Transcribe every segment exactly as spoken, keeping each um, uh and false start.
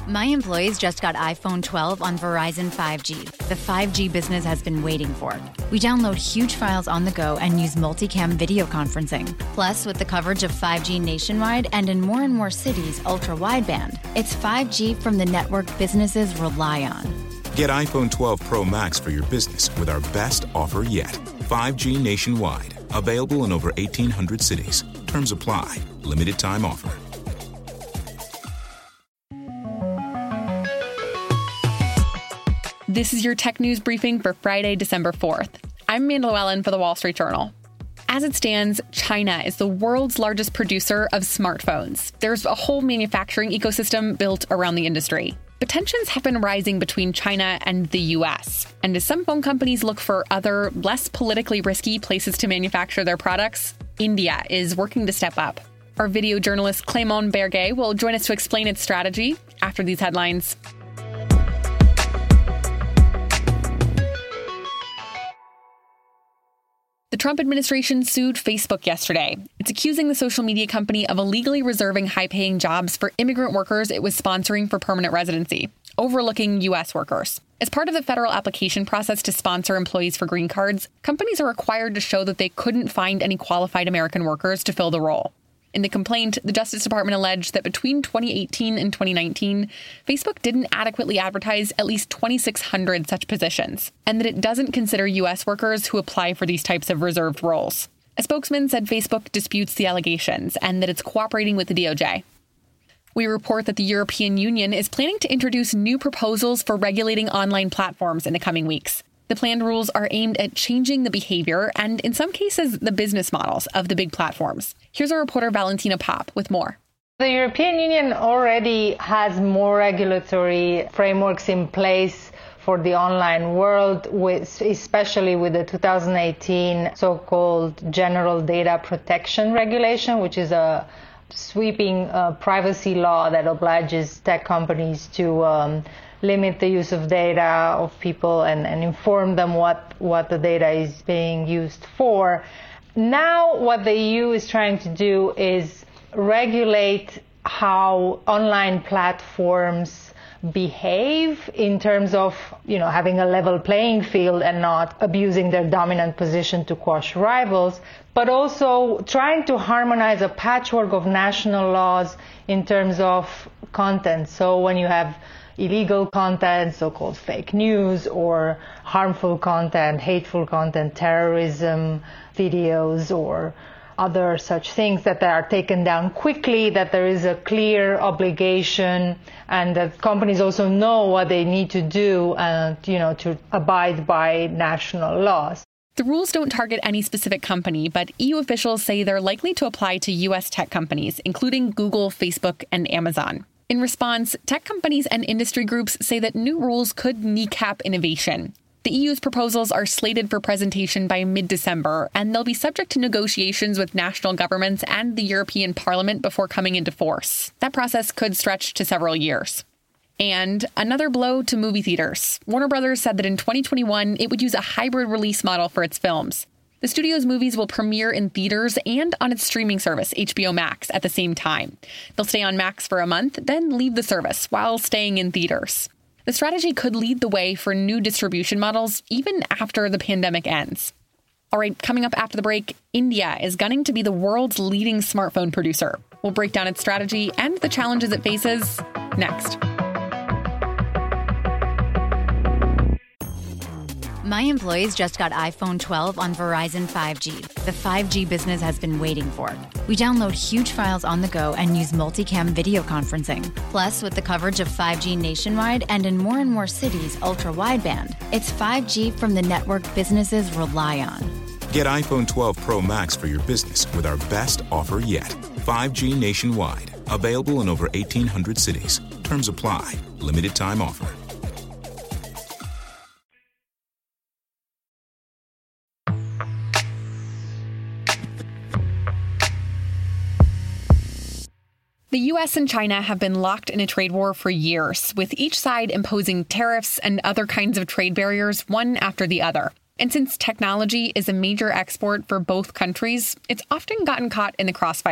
My employees just got iPhone twelve on Verizon five G, the five G business has been waiting for. We download huge files on the go and use multicam video conferencing. Plus, with the coverage of five G nationwide and in more and more cities ultra-wideband, it's five G from the network businesses rely on. Get iPhone twelve Pro Max for your business with our best offer yet. five G nationwide. Available in over eighteen hundred cities. Terms apply. Limited time offer. This is your tech news briefing for Friday, December fourth. I'm Amanda Llewellyn for the Wall Street Journal. As it stands, China is the world's largest producer of smartphones. There's a whole manufacturing ecosystem built around the industry. But tensions have been rising between China and the U S. And as some phone companies look for other, less politically risky places to manufacture their products, India is working to step up. Our video journalist Clément Berguet will join us to explain its strategy after these headlines. The Trump administration sued Facebook yesterday. It's accusing the social media company of illegally reserving high-paying jobs for immigrant workers it was sponsoring for permanent residency, overlooking U S workers. As part of the federal application process to sponsor employees for green cards, companies are required to show that they couldn't find any qualified American workers to fill the role. In the complaint, the Justice Department alleged that between twenty eighteen and twenty nineteen, Facebook didn't adequately advertise at least twenty-six hundred such positions, and that it doesn't consider U S workers who apply for these types of reserved roles. A spokesman said Facebook disputes the allegations and that it's cooperating with the D O J. We report that the European Union is planning to introduce new proposals for regulating online platforms in the coming weeks. The planned rules are aimed at changing the behavior and, in some cases, the business models of the big platforms. Here's our reporter Valentina Pop with more. The European Union already has more regulatory frameworks in place for the online world, with, especially with the two thousand eighteen so-called General Data Protection Regulation, which is a sweeping uh, privacy law that obliges tech companies to um, limit the use of data of people and, and inform them what, what the data is being used for. Now what the E U is trying to do is regulate how online platforms behave in terms of, you know, having a level playing field and not abusing their dominant position to quash rivals, but also trying to harmonize a patchwork of national laws in terms of content. So when you have illegal content, so-called fake news, or harmful content, hateful content, terrorism videos, or other such things, that they are taken down quickly, that there is a clear obligation, and that companies also know what they need to do, uh, you know, to abide by national laws. The rules don't target any specific company, but E U officials say they're likely to apply to U S tech companies, including Google, Facebook, and Amazon. In response, tech companies and industry groups say that new rules could kneecap innovation. The E U's proposals are slated for presentation by mid-December, and they'll be subject to negotiations with national governments and the European Parliament before coming into force. That process could stretch to several years. And another blow to movie theaters. Warner Brothers said that in twenty twenty-one, it would use a hybrid release model for its films. The studio's movies will premiere in theaters and on its streaming service, H B O Max, at the same time. They'll stay on Max for a month, then leave the service while staying in theaters. The strategy could lead the way for new distribution models even after the pandemic ends. All right, coming up after the break, India is gunning to be the world's leading smartphone producer. We'll break down its strategy and the challenges it faces next. My employees just got iPhone twelve on Verizon five G, the five G business has been waiting for. We download huge files on the go and use multicam video conferencing. Plus, with the coverage of five G nationwide and in more and more cities ultra-wideband, it's five G from the network businesses rely on. Get iPhone twelve Pro Max for your business with our best offer yet. five G nationwide. Available in over eighteen hundred cities. Terms apply. Limited time offer. The U S and China have been locked in a trade war for years, with each side imposing tariffs and other kinds of trade barriers one after the other. And since technology is a major export for both countries, it's often gotten caught in the crossfire.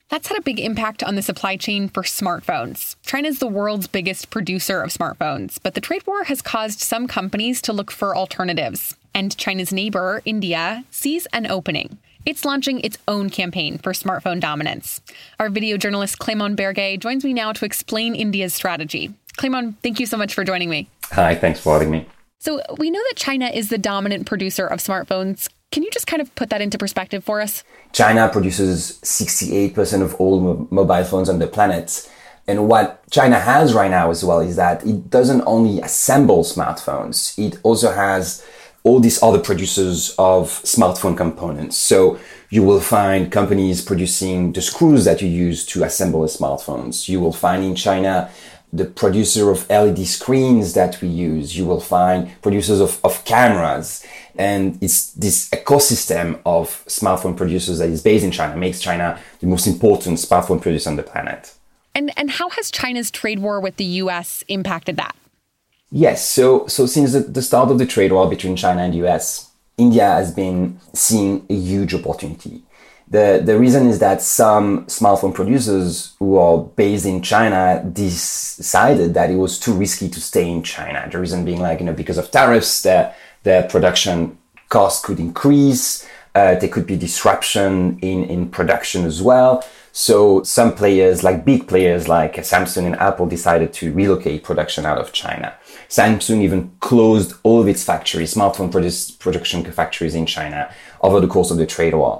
That's had a big impact on the supply chain for smartphones. China is the world's biggest producer of smartphones, but the trade war has caused some companies to look for alternatives. And China's neighbor, India, sees an opening. It's launching its own campaign for smartphone dominance. Our video journalist Clément Berguet joins me now to explain India's strategy. Clément, thank you so much for joining me. Hi, thanks for having me. So we know that China is the dominant producer of smartphones. Can you just kind of put that into perspective for us? China produces sixty-eight percent of all mo- mobile phones on the planet. And what China has right now as well is that it doesn't only assemble smartphones, it also has all these other producers of smartphone components. So you will find companies producing the screws that you use to assemble the smartphones. You will find in China the producer of L E D screens that we use. You will find producers of, of cameras. And it's this ecosystem of smartphone producers that is based in China, makes China the most important smartphone producer on the planet. And and how has China's trade war with the U S impacted that? Yes, so so since the, the start of the trade war between China and the U S, India has been seeing a huge opportunity. The the reason is that some smartphone producers who are based in China decided that it was too risky to stay in China. The reason being, like, you know, because of tariffs, their their production costs could increase. Uh, there could be disruption in, in production as well. So some players, like big players like Samsung and Apple, decided to relocate production out of China. Samsung even closed all of its factories, smartphone produce, production factories in China over the course of the trade war,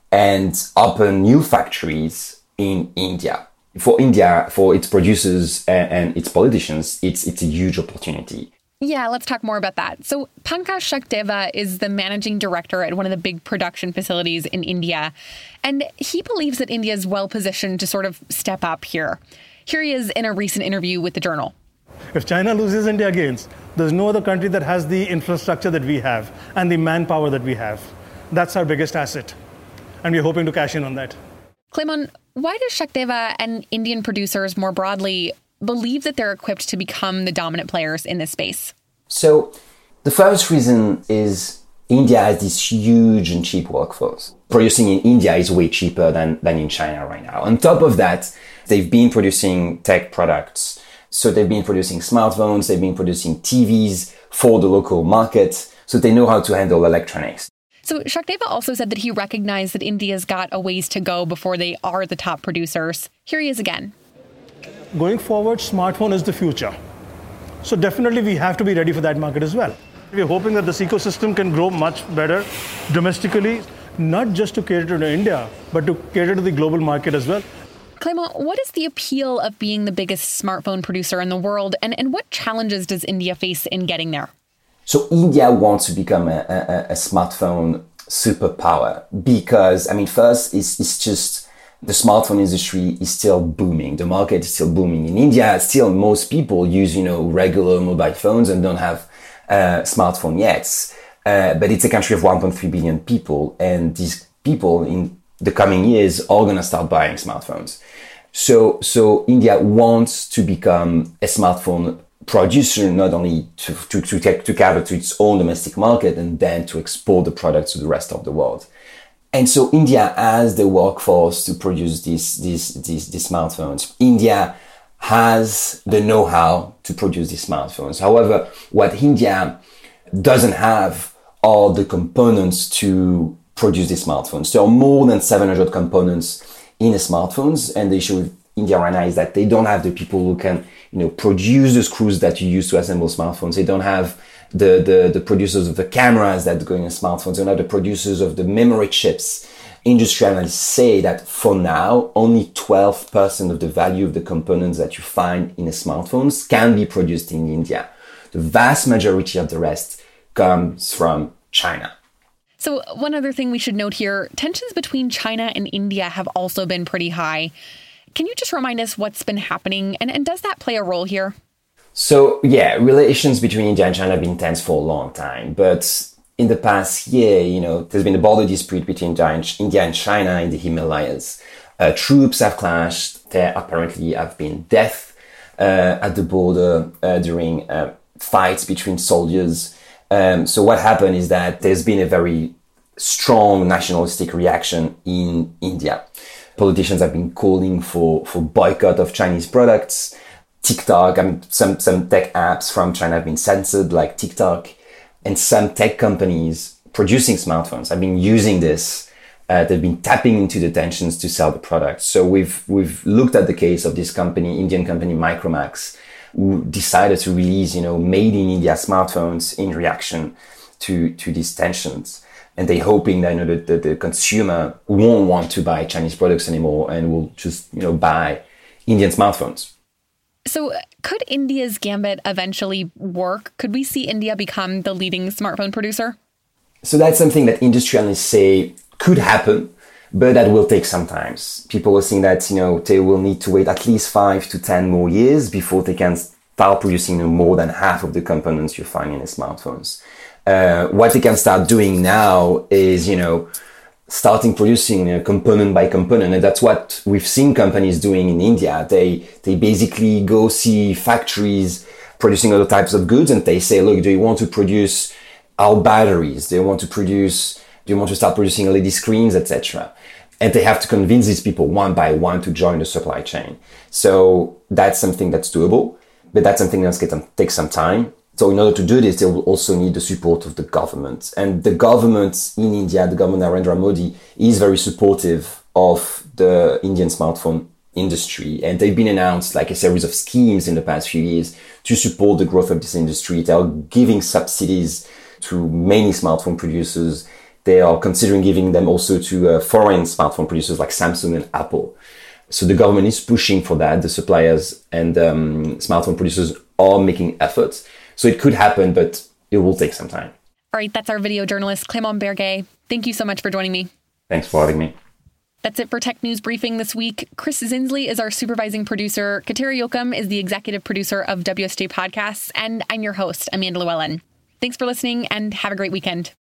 and open new factories in India. For India, for its producers and, and its politicians, it's it's a huge opportunity. Yeah, let's talk more about that. So Pankaj Sachdeva is the managing director at one of the big production facilities in India, and he believes that India is well positioned to sort of step up here. Here he is in a recent interview with the Journal. If China loses, India gains. There's no other country that has the infrastructure that we have and the manpower that we have. That's our biggest asset, and we're hoping to cash in on that. Clément, why does Sachdeva and Indian producers more broadly believe that they're equipped to become the dominant players in this space? So the first reason is India has this huge and cheap workforce. Producing in India is way cheaper than, than in China right now. On top of that, they've been producing tech products. So they've been producing smartphones, they've been producing T Vs for the local market. So they know how to handle electronics. So Sachdeva also said that he recognized that India's got a ways to go before they are the top producers. Here he is again. Going forward, smartphone is the future. So definitely we have to be ready for that market as well. We're hoping that this ecosystem can grow much better domestically, not just to cater to India, but to cater to the global market as well. Clément, what is the appeal of being the biggest smartphone producer in the world, and, and what challenges does India face in getting there? So India wants to become a, a, a smartphone superpower because, I mean, first, it's, it's just the smartphone industry is still booming. The market is still booming. In India, still most people use, you know, regular mobile phones and don't have a smartphone yet. Uh, but it's a country of one point three billion people. And these people in the coming years are going to start buying smartphones. So, so India wants to become a smartphone producer, not only to, to, to, take, to cater to its own domestic market and then to export the products to the rest of the world. And so India has the workforce to produce these, these, these, these smartphones. India has the know-how to produce these smartphones. However, what India doesn't have are the components to produce these smartphones. There are more than seven hundred components in the smartphones, and the issue with India right now is that they don't have the people who can, you know, produce the screws that you use to assemble smartphones. They don't have the, the, the producers of the cameras that go in smartphones. They don't have the producers of the memory chips. Industry analysts say that for now, only twelve percent of the value of the components that you find in the smartphones can be produced in India. The vast majority of the rest comes from China. So one other thing we should note here, tensions between China and India have also been pretty high. Can you just remind us what's been happening, and, and does that play a role here? So, yeah, relations between India and China have been tense for a long time. But in the past year, you know, there's been a border dispute between India and China in the Himalayas. Uh, troops have clashed. There apparently have been deaths uh, at the border uh, during uh, fights between soldiers. Um, so what happened is that there's been a very strong nationalistic reaction in India. Politicians have been calling for, for boycott of Chinese products. TikTok, I mean, some, some tech apps from China have been censored, like TikTok. And some tech companies producing smartphones have been using this. Uh, they've been tapping into the tensions to sell the products. So we've we've looked at the case of this company, Indian company Micromax, who decided to release, you know, made in India smartphones in reaction to, to these tensions. And they're hoping that, you know, the, the, the consumer won't want to buy Chinese products anymore and will just, you know, buy Indian smartphones. So could India's gambit eventually work? Could we see India become the leading smartphone producer? So that's something that industry analysts say could happen, but that will take some time. People are saying that, you know, they will need to wait at least five to ten more years before they can start producing, you know, more than half of the components you find in the smartphones. Uh, what they can start doing now is, you know, starting producing, you know, component by component. And that's what we've seen companies doing in India. They, they basically go see factories producing other types of goods and they say, look, do you want to produce our batteries? Do you want to produce, do you want to start producing L E D screens, et cetera? And they have to convince these people one by one to join the supply chain. So that's something that's doable, but that's something that's going to take some time. So in order to do this, they will also need the support of the government. And the government in India, the government Narendra Modi, is very supportive of the Indian smartphone industry. And they've been announced like a series of schemes in the past few years to support the growth of this industry. They are giving subsidies to many smartphone producers. They are considering giving them also to uh, foreign smartphone producers like Samsung and Apple. So the government is pushing for that. The suppliers and um, smartphone producers are making efforts. So it could happen, but it will take some time. All right, that's our video journalist, Clément Berguet. Thank you so much for joining me. Thanks for having me. That's it for Tech News Briefing this week. Chris Zinsley is our supervising producer. Kateri Jochum is the executive producer of W S J Podcasts. And I'm your host, Amanda Llewellyn. Thanks for listening and have a great weekend.